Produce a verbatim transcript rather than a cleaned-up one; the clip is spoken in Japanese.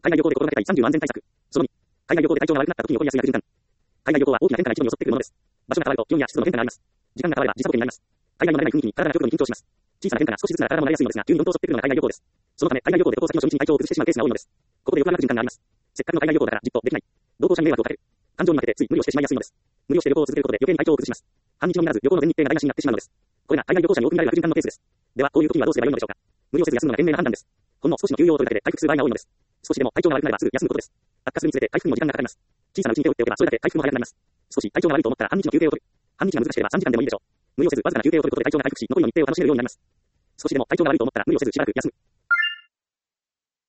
海外旅行で心がけたいさんじゅう安全対策。そのに、海外旅行で体調が悪くなった時に起こりやすい悪循環。海外旅行は大きな変化が一度に襲ってくるものです。場所が変わると気温や湿度の変化があります。時間が変われば時差ボケになります。海外の慣れない雰囲気に体が極度に緊張します。小さな変化が少しずつなら体も慣れやすいのですが、急にどんと襲ってくるのが海外旅行です。そのため、海外旅行で渡航先の初日に体調を崩してしまうケースが多いのです。ここでよくある循環があります。せっかくの海外旅行だからじっとできない。同行者に迷惑をかける。感情に負けてつい無理をしてしまいやすいのです。無理をして旅行を続けることで余計に体調を崩します。半日のみならず旅行の全日程が台無しになってしまうのです。これが海外旅行者に多く見られる悪循環のケースです。では、こういう時にはどうすればよいのでしょうか。無理をせず休むのが賢明な判断です。ほんの少しの休養を取るだけで回復する場合が多いのです。少しでも体調が悪くなればすぐ休むことです。悪化するにつれて回復にも時間がかかります。小さなうちに手を打っておけばそれだけ回復も早くなります。少し体調が悪いと思ったら半日の休憩を取る。半日が難しければさんじかんでもいいでしょう。無理をせずわずかな休憩を取ることで体調が回復し、残りの日程を楽しめるようになります。少しでも体調が悪いと思ったら無理をせずしばらく休む。